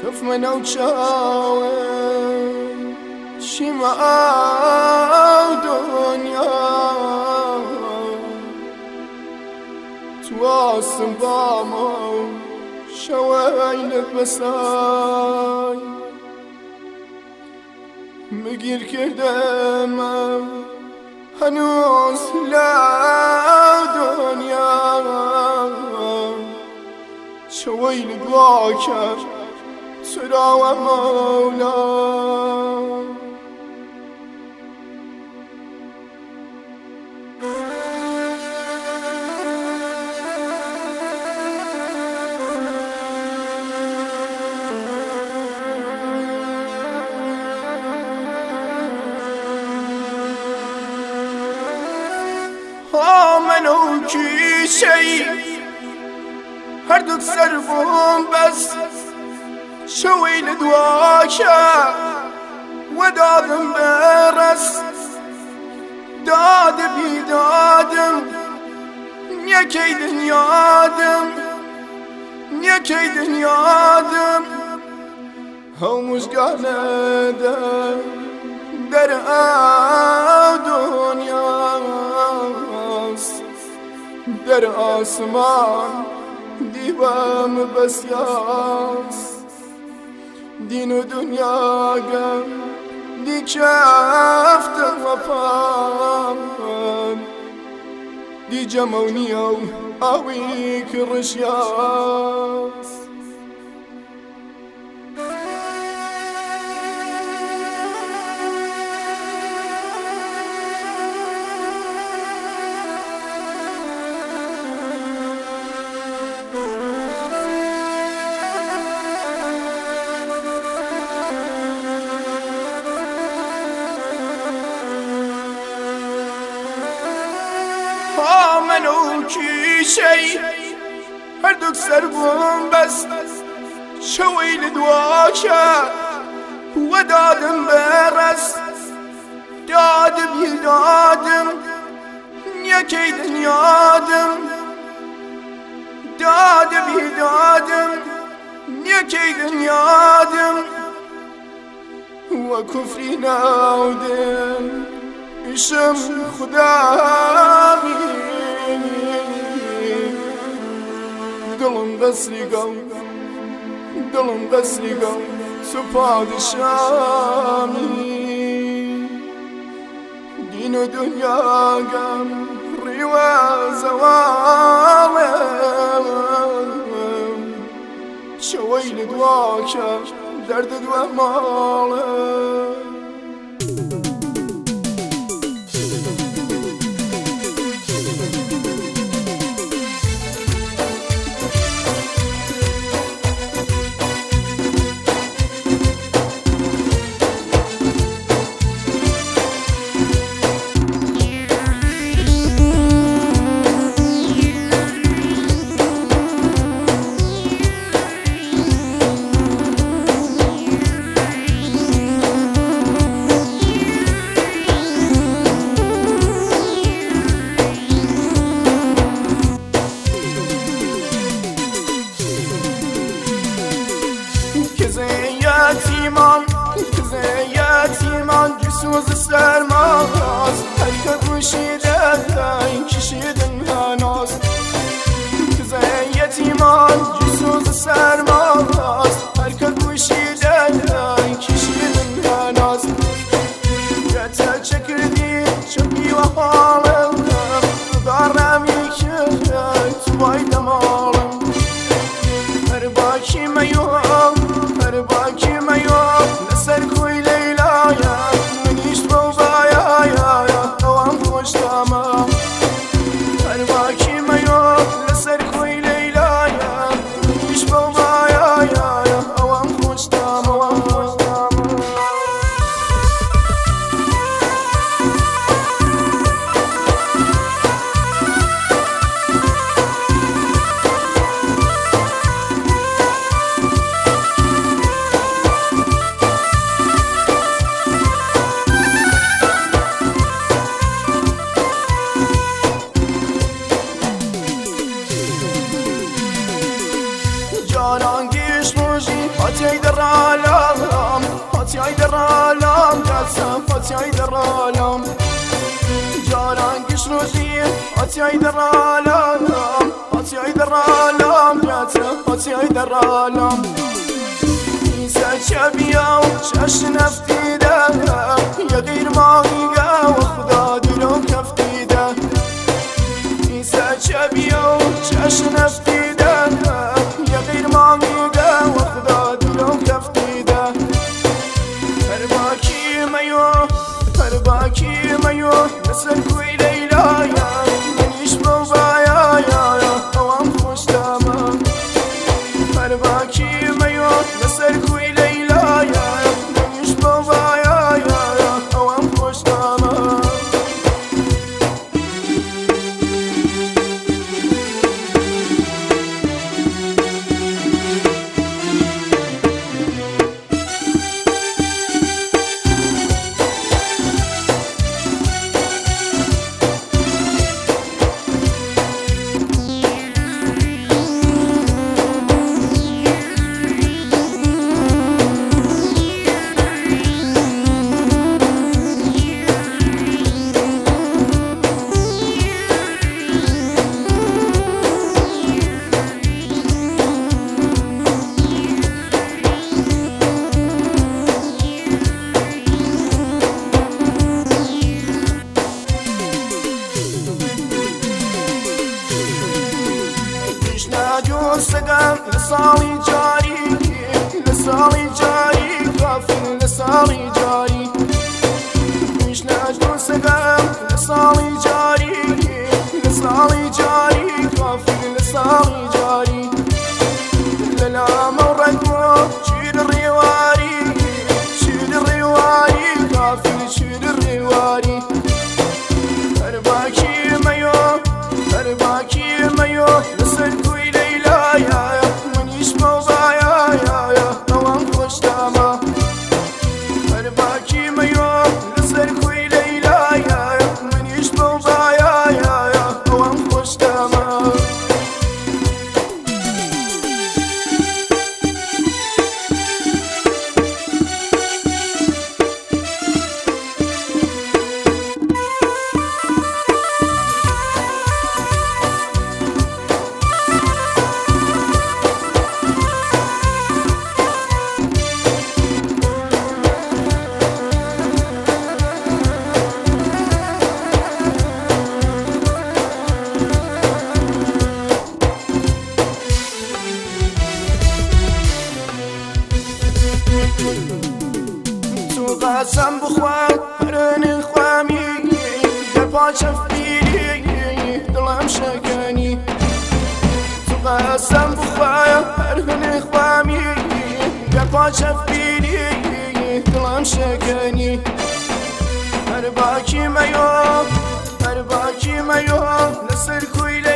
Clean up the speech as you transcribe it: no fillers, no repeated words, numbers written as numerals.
كف من اوچاوه شما دنیا تو آسم باما شوایلت بسای مگیر کردم هنوز لا دنیا شوایلت واکر سرا و مولا منو کیشی هر دو سر بوم بس شویل دواکه و دادم برس داد بیدادم یکی دنیادم هموش گانه در دنیاست در آسمان دیوام بسیاست دین و دنیا گم دی کفت وفام دی جمونی و آوی کرشیاست منو کیشی هر دو سر بوم بس شویل دواکه و دادم برس داد بیدادم یکی دنیادم داد بیدادم یکی دنیادم و کفری نودم ایشم خدا دلم قصری گم تو پادشامی دین و دنیا گم ریوه زوالم شویل دواکه درد دو مالم یتیمان جسوز سرماز هر که گوشیدن کشیدن هناز کزه یتیمان جسوز سرماز هر که گوشیدن کشیدن هناز گتا چکردی چپی و حالم دارم یکی تو باید مالم هر باکی میوم لسر کوی لیلایا منیش بوبایا یا اوام خوش تمام هر باکی میوم لسر کوی لیلایا منیش بوبایا یا اوام خوش تمام فاتي درالام فاتي درالام جالسة فاتي درالام جاران قشروزي فاتي درالام فاتي درالام جالسة فاتي درالام إنسان شبيا وشاش نفتي ده يا غير ماغيقا وخدا دلو كفتي ده إنسان شبيا وشاش نفتي ده يا غير ماغيقا وخدا دلو كفتي ده هرباكي مايو نسلكوي ليلى يا من يشبه بايا يا اوام خوش تمام هرباكي مايو نسلكوي ليلى يا من يشبه بايا يا اوام خوش تمام سقم لصالي جاري لصالي جاري غافل لصالي جاري مش ناجو سقم لصالي جاري لصالي جاري غافل لصالي جاري لا مرقو شيل الرواري شيل الرواري غافل شيل الرواري هرباكي مايو لسلكوي يا من يشبه بايا يا اوام خوش تمام هرباكي مايو لسلكوي ليلى يا من يشبه بايا يا اوام خوش تمام قسم بخوان هرن خوامی در پاچم فیلی دلم شکنی تو قسم بخوان هرن خوامی در پاچم فیلی دلم شکنی هرباکی مایو نسر کویل